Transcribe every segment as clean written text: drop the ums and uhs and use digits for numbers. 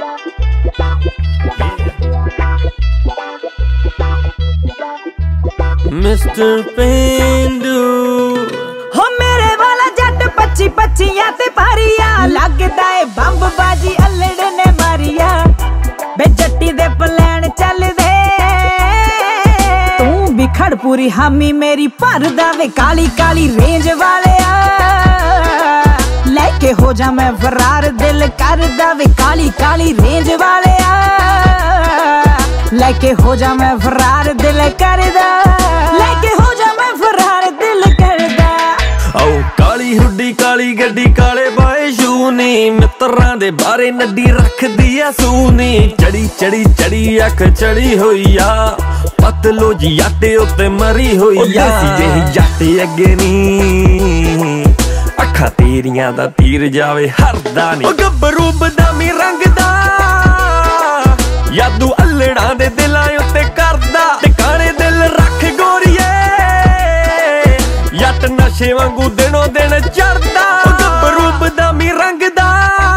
mister पेंडू हो मेरे वाला जट 25-25 ते पारिया लगदा है बंब बाजी अल्लड़ ने मारिया बे जट्टी दे प्लान चल दे तू भी खड़ पूरी हामी मेरी भरदा वे काली काली रेंज वालिया लेके हो जा मैं फरार दिल करदा वे काली काली रेंज वालिया लेके हो जा मैं फरार दिल करदा लेके हो जा मैं फरार दिल करदा आओ काली हुड्डी काली गड्डी काले बाए शू नी मित्रां दे बारे नड्डी रखदी आ सूनी चढ़ी चढ़ी चढ़ी अख चढ़ी होई आ पतलो जी आटे उत्ते मरी होई आ जेही जाटे अगे नी अखा तेरियां दा तीर जावे हरदा नी ओ गब्बरू बदामी रंग दा यादू अल्लड़ां दे दिलां उत्ते करदा टिकाणे दिल रख गोरीए जट नशे वांगू दिनों दिन चढ़दा गब्बरू बदामी रंग दा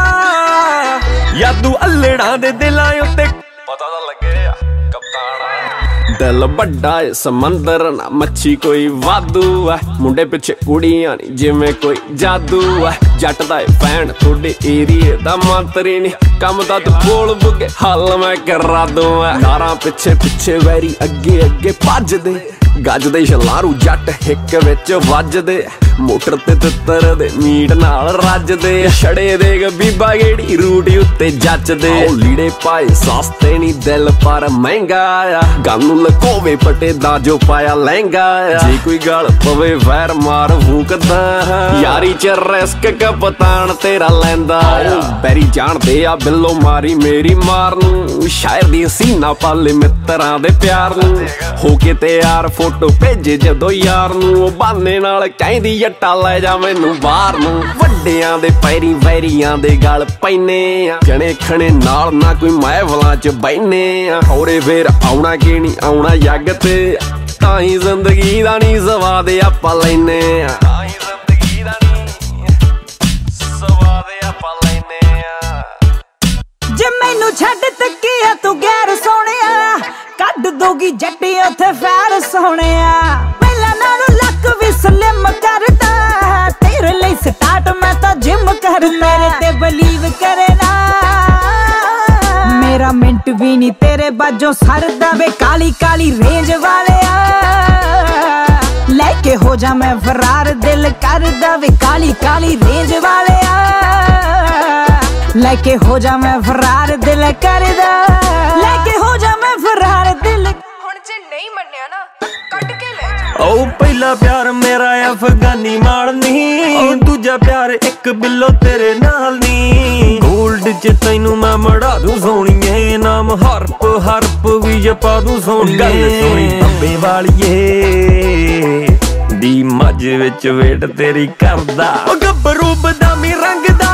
यादू अल्लड़ां दे दिलां उत्ते पता तां लगे कप्तान दिल बड़ा है समंदर ना मच्छी कोई वादू है मुंडे पिछे कुड़ियां नी जिवें कोई जादू है जट दा फैन थोड़े एरिए दा मंत्री नी कम दा तू बोल बुगे हल मैं करा दूं नारां पिछे पिछे वैरी अगे अगे भजदे गजदे छलारू जट हिक विच वजदे मोटर ते तित्तर दे मीट नाल रजदे छड़े दे बीबा गेड़ी रूटी उत्ते जचदे लीड़े पाए सस्ते नी दिल पर महंगा आ गानू लकोवे पटे दा जो पाया लहंगा आ जे कोई गल पवे वैर मार फूकदा यारी च रिस्क कप्तान तेरा लैंदा बैरी जानदे आ बिल्लो मारी मेरी मारनू शायर दी सीना पाले मित्रां दे प्यार नू होके तैयार फोटो भेजे जदों यार नू बहाने नाल कहंदी जट्टा लै जा मैनू बाहर नू वड्डियां दे पैरी वैरियां दे गल पैने जने खने नाल ना कोई महफलां च बैठने होरे फिर आउणा कि नी आउणा जग ते तां ही जिंदगी दा नी स्वाद आपां लैने जे मैनू छड्ड तकिया तू गैर सोहणिया कड्ड दोगी जट्टी उत्थे फैर सोहणिया पहला नालों लक भी स्लिम करदा तेरे लिए स्टार्ट मैं तां जिम कर मेरे ते बिलीव करे ना मेरा मिंट भी नी तेरे बाजों सरदा वे काली काली रेंज वालिया लेके हो जा मैं फरार दिल करदा वे काली काली रेंज वालिया लेके हो जा मैं फरार दिल करदा लेके हो जा मैं फरार दिल हुण जे नहीं मन्निया ना कट के ले जा ओ पहला प्यार मेरा अफगानी माल नी दूजा प्यार एक बिल्लो तेरे नाल नी गोल्ड च तैनू मैं मड़ा दूं सोहणीए नाम हरप हरप भी जपा दूं सोहणीए सोहणी तंबे वालीए दी मझ विच वेट तेरी करदा ओ गब्बरू बदामी रंग दा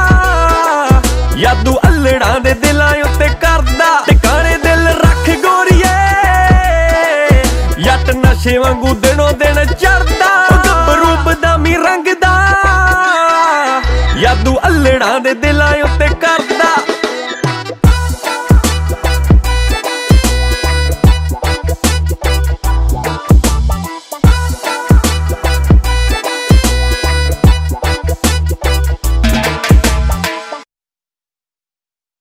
यादू अल्लड़ां दे दिलां उत्ते करदा टिकाणे दिल रख गोरीए जट नशे वांगू दिनों दिन चढ़दा गब्बरू बदामी रंग दा यादू अल्लड़ां दे दिलां उत्ते करदा